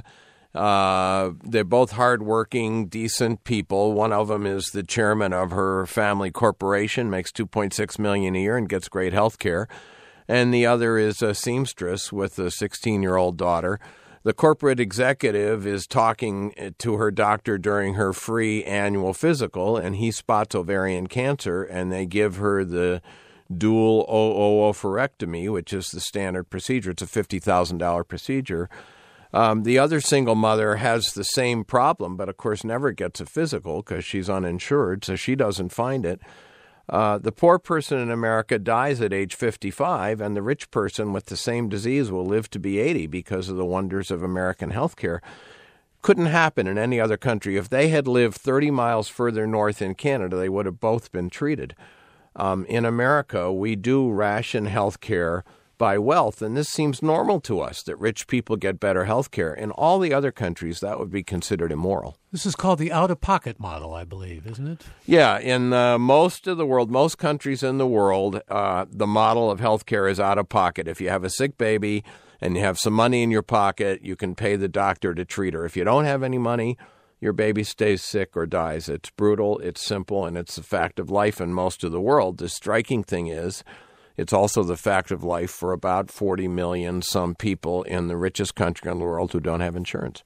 Uh, they're both hardworking, decent people. One of them is the chairman of her family corporation, makes two point six million dollars a year and gets great health care. And the other is a seamstress with a sixteen-year-old daughter. The corporate executive is talking to her doctor during her free annual physical, and he spots ovarian cancer, and they give her the dual oophorectomy, which is the standard procedure. It's a fifty thousand dollars procedure. Um, the other single mother has the same problem, but of course never gets a physical because she's uninsured, so she doesn't find it. Uh, the poor person in America dies at age fifty-five, and the rich person with the same disease will live to be eighty because of the wonders of American health care. Couldn't happen in any other country. If they had lived thirty miles further north in Canada, they would have both been treated. Um, in America, we do ration health care by wealth, and this seems normal to us, that rich people get better health care. In all the other countries, that would be considered immoral. This is called the out-of-pocket model, I believe, isn't it? Yeah, in uh, most of the world, most countries in the world, uh, the model of health care is out-of-pocket. If you have a sick baby and you have some money in your pocket, you can pay the doctor to treat her. If you don't have any money, your baby stays sick or dies. It's brutal, it's simple, and it's the fact of life in most of the world. The striking thing is, it's also the fact of life for about forty million some people in the richest country in the world who don't have insurance.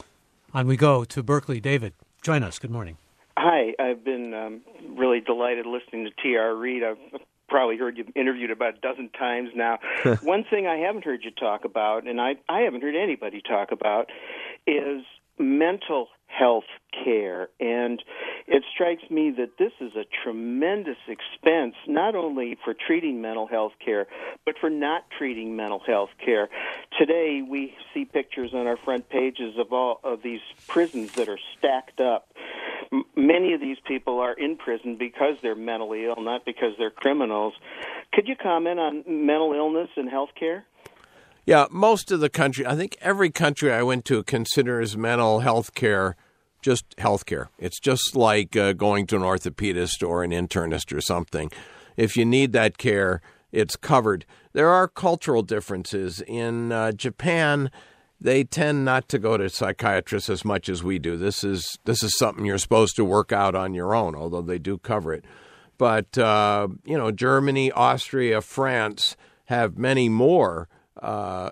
On we go to Berkeley. David, join us. Good morning. Hi. I've been um, really delighted listening to T R Reid. I've probably heard you interviewed about a dozen times now. One thing I haven't heard you talk about, and I, I haven't heard anybody talk about, is mental health care. And it strikes me that this is a tremendous expense, not only for treating mental health care, but for not treating mental health care. Today, we see pictures on our front pages of all of these prisons that are stacked up. M- many of these people are in prison because they're mentally ill, not because they're criminals. Could you comment on mental illness and health care? Yeah, most of the country, I think every country I went to considers mental health care just health care. It's just like uh, going to an orthopedist or an internist or something. If you need that care, it's covered. There are cultural differences. In uh, Japan, they tend not to go to psychiatrists as much as we do. This is this is something you're supposed to work out on your own, although they do cover it. But, uh, you know, Germany, Austria, France have many more uh,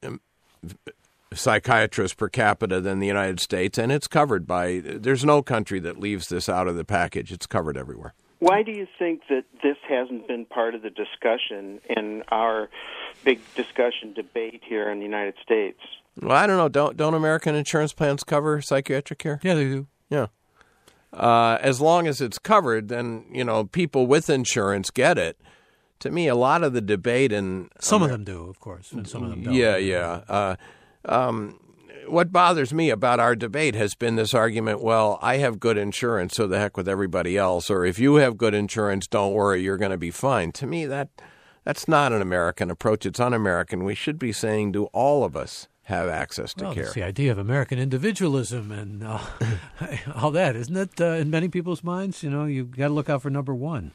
psychiatrists per capita than the United States, and it's covered by, there's no country that leaves this out of the package. It's covered everywhere. Why do you think that this hasn't been part of the discussion in our big discussion debate here in the United States? Well, I don't know. Don't don't American insurance plans cover psychiatric care? Yeah, they do. Yeah. Uh, as long as it's covered, then, you know, people with insurance get it. To me, a lot of the debate and some Amer- of them do, of course, and some of them don't. Yeah, yeah. Uh, um, what bothers me about our debate has been this argument, well, I have good insurance, so the heck with everybody else. Or if you have good insurance, don't worry, you're going to be fine. To me, that that's not an American approach. It's un-American. We should be saying, do all of us have access to well, care? That's the idea of American individualism and uh, all that, isn't it? Uh, in many people's minds, you know, you've got to look out for number one.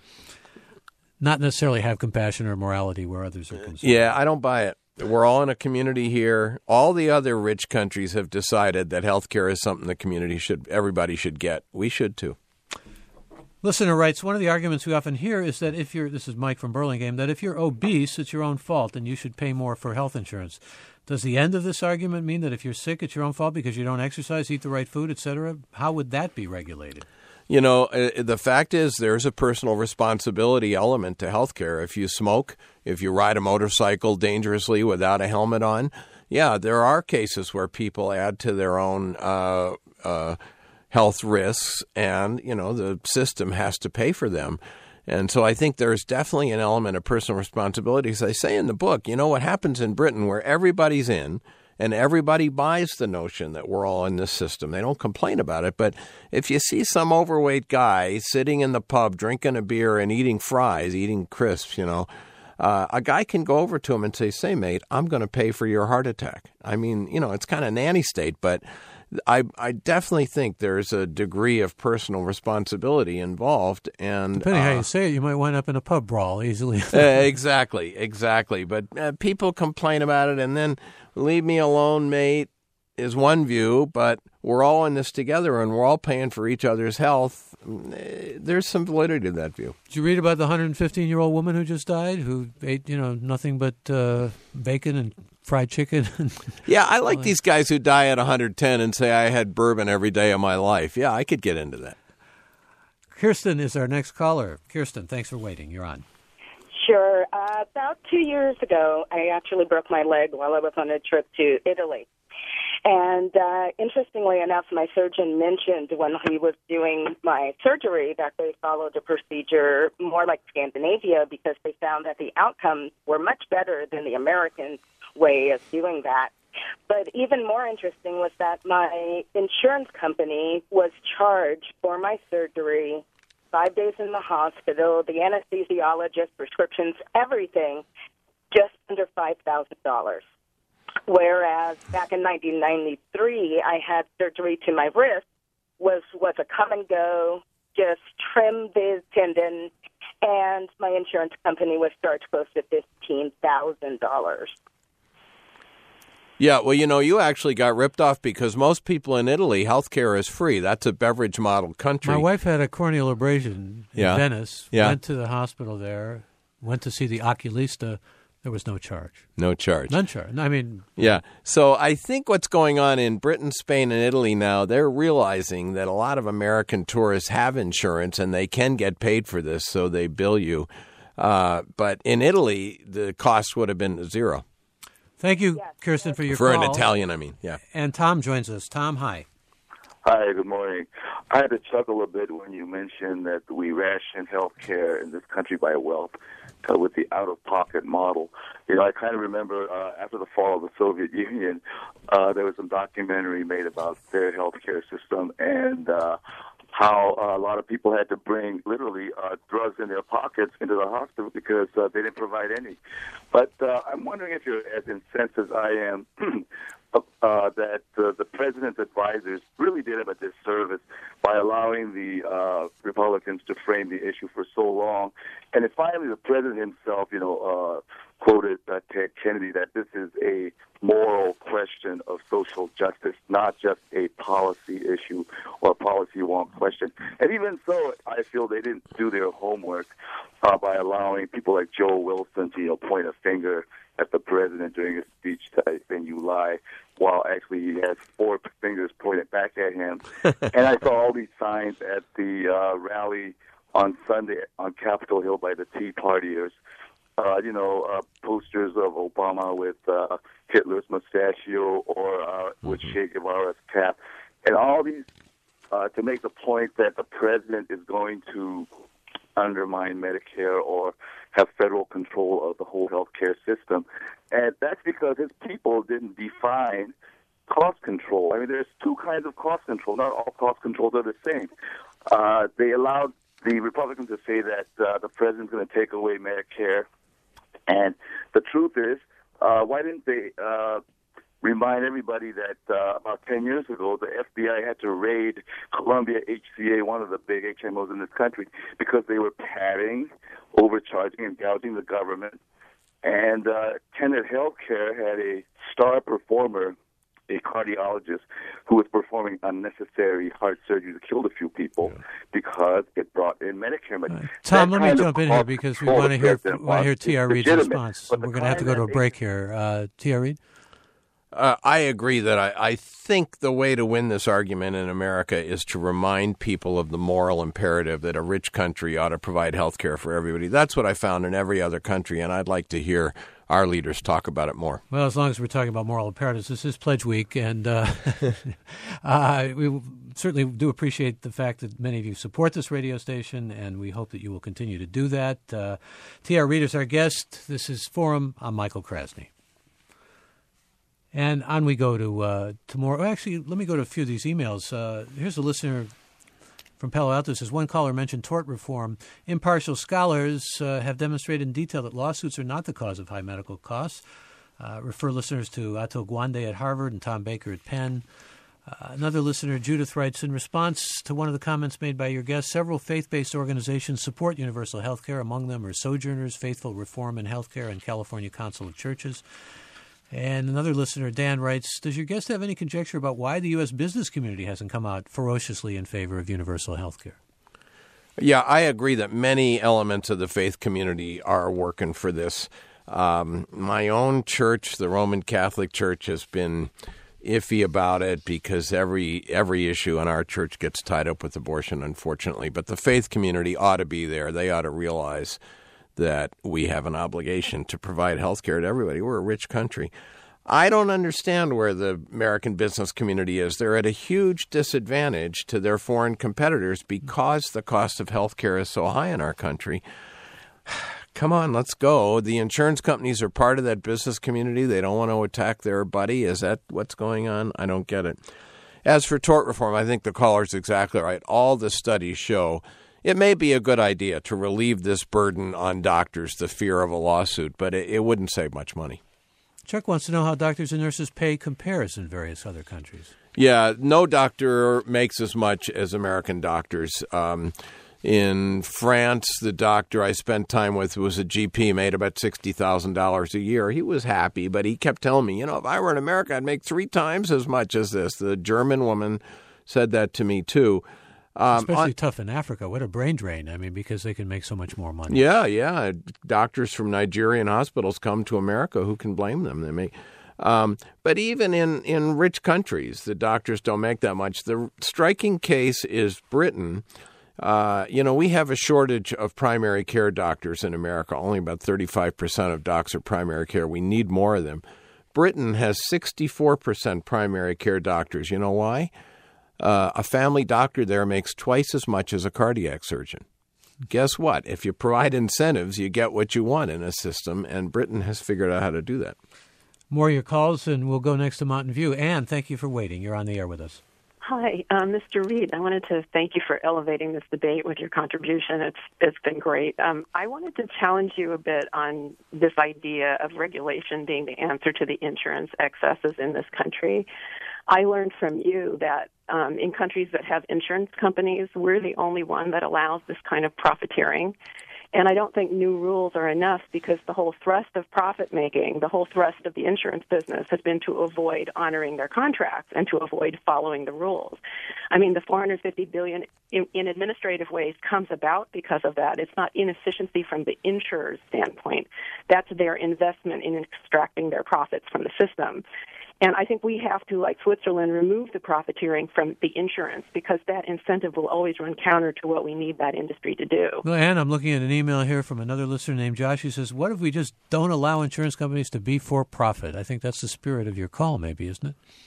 Not necessarily have compassion or morality where others are concerned. Yeah, I don't buy it. We're all in a community here. All the other rich countries have decided that health care is something the community should, everybody should get. We should too. Listener writes, one of the arguments we often hear is that if you're, this is Mike from Burlingame, that if you're obese, it's your own fault and you should pay more for health insurance. Does the end of this argument mean that if you're sick, it's your own fault because you don't exercise, eat the right food, et cetera? How would that be regulated? You know, uh, the fact is there's a personal responsibility element to health care. If you smoke, if you ride a motorcycle dangerously without a helmet on, yeah, there are cases where people add to their own uh, uh, health risks, and, you know, the system has to pay for them. And so I think there's definitely an element of personal responsibility. As I say in the book, you know, what happens in Britain where everybody's in, and everybody buys the notion that we're all in this system. They don't complain about it. But if you see some overweight guy sitting in the pub drinking a beer and eating fries, eating crisps, you know, uh, a guy can go over to him and say, say, mate, I'm going to pay for your heart attack. I mean, you know, it's kind of nanny state, but I, I definitely think there's a degree of personal responsibility involved. And depending uh, how you say it, you might wind up in a pub brawl easily. uh, exactly, exactly. But uh, people complain about it and then leave me alone, mate, is one view, but we're all in this together and we're all paying for each other's health. There's some validity to that view. Did you read about the one hundred fifteen-year-old woman who just died, who ate, you know, nothing but uh, bacon and fried chicken? Yeah, I like these guys who die at one hundred ten and say I had bourbon every day of my life. Yeah, I could get into that. Kirsten is our next caller. Kirsten, thanks for waiting. You're on. Sure. Uh, about two years ago, I actually broke my leg while I was on a trip to Italy. And uh, interestingly enough, my surgeon mentioned when he was doing my surgery that they followed a procedure more like Scandinavia because they found that the outcomes were much better than the American way of doing that. But even more interesting was that my insurance company was charged for my surgery, five days in the hospital, the anesthesiologist, prescriptions, everything, just under five thousand dollars. Whereas back in nineteen ninety-three, I had surgery to my wrist, was, was a come and go, just trim the tendon, and my insurance company was charged close to fifteen thousand dollars. Yeah, well, you know, you actually got ripped off because most people in Italy, healthcare is free. That's a beverage model country. My wife had a corneal abrasion in yeah. Venice, yeah. went to the hospital there, went to see the oculista. There was no charge. No charge. None charge. I mean... Yeah. So I think what's going on in Britain, Spain, and Italy now, they're realizing that a lot of American tourists have insurance and they can get paid for this, so they bill you. Uh, but in Italy, the cost would have been zero. Thank you, yes. Kirsten, for your for call. For an Italian, I mean, yeah. And Tom joins us. Tom, hi. Hi, good morning. I had to chuckle a bit when you mentioned that we ration health care in this country by wealth uh, with the out-of-pocket model. You know, I kind of remember uh, after the fall of the Soviet Union, uh, there was some documentary made about their health care system and uh, how uh, a lot of people had to bring literally uh, drugs in their pockets into the hospital because uh, they didn't provide any. But uh, I'm wondering if you're as incensed as I am uh, that uh, the president's advisors really did him a disservice by allowing the uh, Republicans to frame the issue for so long. And then finally the president himself, you know, uh, quoted uh, Ted Kennedy that this is a moral question of social justice, not just a policy issue or a policy wonk question. And even so, I feel they didn't do their homework uh, by allowing people like Joe Wilson to, you know, point a finger at the president during his speech saying you lie, while actually he has four fingers pointed back at him. And I saw all these signs at the uh, rally on Sunday on Capitol Hill by the Tea Partiers. Uh, you know, uh, posters of Obama with uh, Hitler's mustachio or uh, with Che Guevara's cap. And all these uh, to make the point that the president is going to undermine Medicare or have federal control of the whole health care system. And that's because his people didn't define cost control. I mean, there's two kinds of cost control. Not all cost controls are the same. Uh, they allowed the Republicans to say that uh, the president's going to take away Medicare. And the truth is, uh, why didn't they uh, remind everybody that uh, about ten years ago, the F B I had to raid Columbia H C A, one of the big H M Os in this country, because they were padding, overcharging, and gouging the government. And uh, Tenet Healthcare had a star performer, a cardiologist, who was performing unnecessary heart surgery that killed a few people yeah. because it brought in Medicare money. Uh, Tom, let me jump in here because we want to hear want to hear T R. Reid's response. We're going to have to go to a break here. Uh, T R. Reid? Uh, I agree that I, I think the way to win this argument in America is to remind people of the moral imperative that a rich country ought to provide health care for everybody. That's what I found in every other country, and I'd like to hear our leaders talk about it more. Well, as long as we're talking about moral imperatives, this is Pledge Week, and uh, uh, we certainly do appreciate the fact that many of you support this radio station, and we hope that you will continue to do that. Uh, T R. Reid is our guest. This is Forum. I'm Michael Krasny. And on we go to uh, tomorrow. Actually, let me go to a few of these emails. Uh, here's a listener from Palo Alto. Says, one caller mentioned tort reform. Impartial scholars uh, have demonstrated in detail that lawsuits are not the cause of high medical costs. Uh, refer listeners to Atul Gawande at Harvard and Tom Baker at Penn. Uh, another listener, Judith, writes, in response to one of the comments made by your guest, several faith-based organizations support universal health care. Among them are Sojourners, Faithful Reform in Healthcare, and California Council of Churches. And another listener, Dan, writes, does your guest have any conjecture about why the U S business community hasn't come out ferociously in favor of universal health care? Yeah, I agree that many elements of the faith community are working for this. Um, my own church, the Roman Catholic Church, has been iffy about it because every every issue in our church gets tied up with abortion, unfortunately. But the faith community ought to be there. They ought to realize that we have an obligation to provide health care to everybody. We're a rich country. I don't understand where the American business community is. They're at a huge disadvantage to their foreign competitors because the cost of health care is so high in our country. Come on, let's go. The insurance companies are part of that business community. They don't want to attack their buddy. Is that what's going on? I don't get it. As for tort reform, I think the caller's exactly right. All the studies show it may be a good idea to relieve this burden on doctors, the fear of a lawsuit, but it, it wouldn't save much money. Chuck wants to know how doctors and nurses' pay compares in various other countries. Yeah, no doctor makes as much as American doctors. Um, in France, the doctor I spent time with was a G P, made about sixty thousand dollars a year. He was happy, but he kept telling me, you know, if I were in America, I'd make three times as much as this. The German woman said that to me, too. Um, Especially on, tough in Africa. What a brain drain. I mean, because they can make so much more money. Yeah, yeah. Doctors from Nigerian hospitals come to America. Who can blame them? They may. Um, but even in, in rich countries, the doctors don't make that much. The striking case is Britain. Uh, you know, we have a shortage of primary care doctors in America. Only about thirty-five percent of docs are primary care. We need more of them. Britain has sixty-four percent primary care doctors. You know why? Uh, a family doctor there makes twice as much as a cardiac surgeon. Guess what? If you provide incentives, you get what you want in a system, and Britain has figured out how to do that. More of your calls, and we'll go next to Mountain View. Anne, thank you for waiting. You're on the air with us. Hi, um, Mister Reid. I wanted to thank you for elevating this debate with your contribution. It's It's been great. Um, I wanted to challenge you a bit on this idea of regulation being the answer to the insurance excesses in this country. I learned from you that um, in countries that have insurance companies, we're the only one that allows this kind of profiteering. And I don't think new rules are enough because the whole thrust of profit making, the whole thrust of the insurance business has been to avoid honoring their contracts and to avoid following the rules. I mean, the four hundred fifty billion dollars in, in administrative ways comes about because of that. It's not inefficiency from the insurer's standpoint. That's their investment in extracting their profits from the system. And I think we have to, like Switzerland, remove the profiteering from the insurance because that incentive will always run counter to what we need that industry to do. Well, Ann, I'm looking at an email here from another listener named Josh who says, what if we just don't allow insurance companies to be for profit? I think that's the spirit of your call, maybe, isn't it?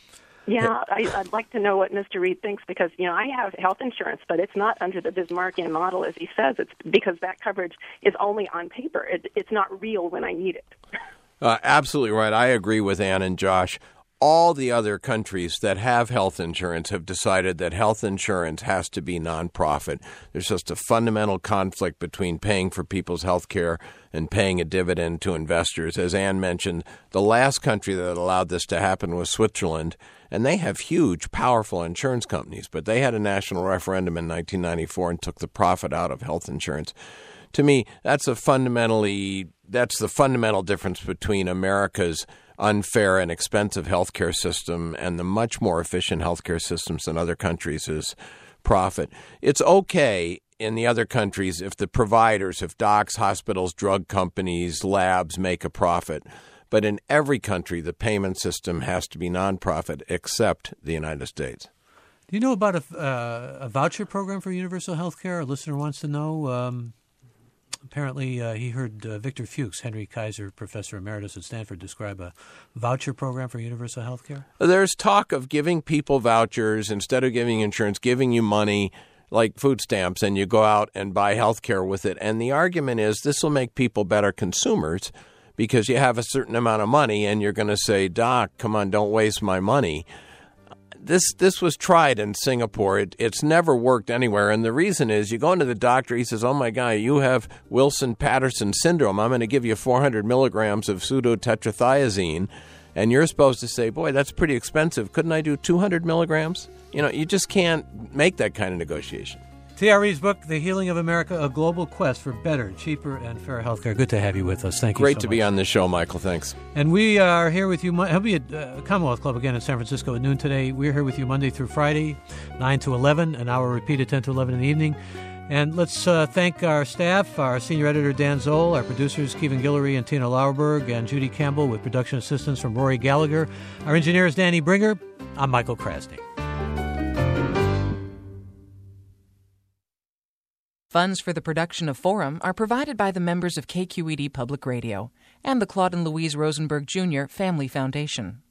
Yeah, I, I'd like to know what Mister Reed thinks because, you know, I have health insurance, but it's not under the Bismarckian model, as he says. It's because that coverage is only on paper. It, it's not real when I need it. Uh, absolutely right. I agree with Ann and Josh. All the other countries that have health insurance have decided that health insurance has to be nonprofit. There's just a fundamental conflict between paying for people's health care and paying a dividend to investors. As Ann mentioned, the last country that allowed this to happen was Switzerland, and they have huge, powerful insurance companies, but they had a national referendum in nineteen ninety-four and took the profit out of health insurance. To me, that's a fundamentally that's the fundamental difference between America's unfair and expensive healthcare system and the much more efficient healthcare systems in other countries is profit. It's okay in the other countries if the providers, if docs, hospitals, drug companies, labs make a profit. But in every country, the payment system has to be nonprofit except the United States. Do you know about a, uh, a voucher program for universal health care? A listener wants to know. Um Apparently, uh, he heard uh, Victor Fuchs, Henry Kaiser, professor emeritus at Stanford, describe a voucher program for universal health care. There's talk of giving people vouchers instead of giving insurance, giving you money like food stamps, and you go out and buy health care with it. And the argument is this will make people better consumers because you have a certain amount of money and you're going to say, Doc, come on, don't waste my money. This this was tried in Singapore. It, it's never worked anywhere. And the reason is you go into the doctor, he says, oh, my God, you have Wilson-Patterson syndrome. I'm going to give you four hundred milligrams of pseudotetrathiazine. And you're supposed to say, boy, that's pretty expensive. Couldn't I do two hundred milligrams? You know, you just can't make that kind of negotiation. T R E's book, The Healing of America, A Global Quest for Better, Cheaper, and Fair Healthcare. Good to have you with us. Thank you Great so to much. be on the show, Michael. Thanks. And we are here with you. He'll be at uh, Commonwealth Club again in San Francisco at noon today. We're here with you Monday through Friday, nine to eleven, an hour repeated ten to eleven in the evening. And let's uh, thank our staff, our senior editor, Dan Zoll, our producers, Kevin Guillory and Tina Lauerberg, and Judy Campbell with production assistance from Rory Gallagher. Our engineer is Danny Bringer. I'm Michael Krasny. Funds for the production of Forum are provided by the members of K Q E D Public Radio and the Claude and Louise Rosenberg Junior Family Foundation.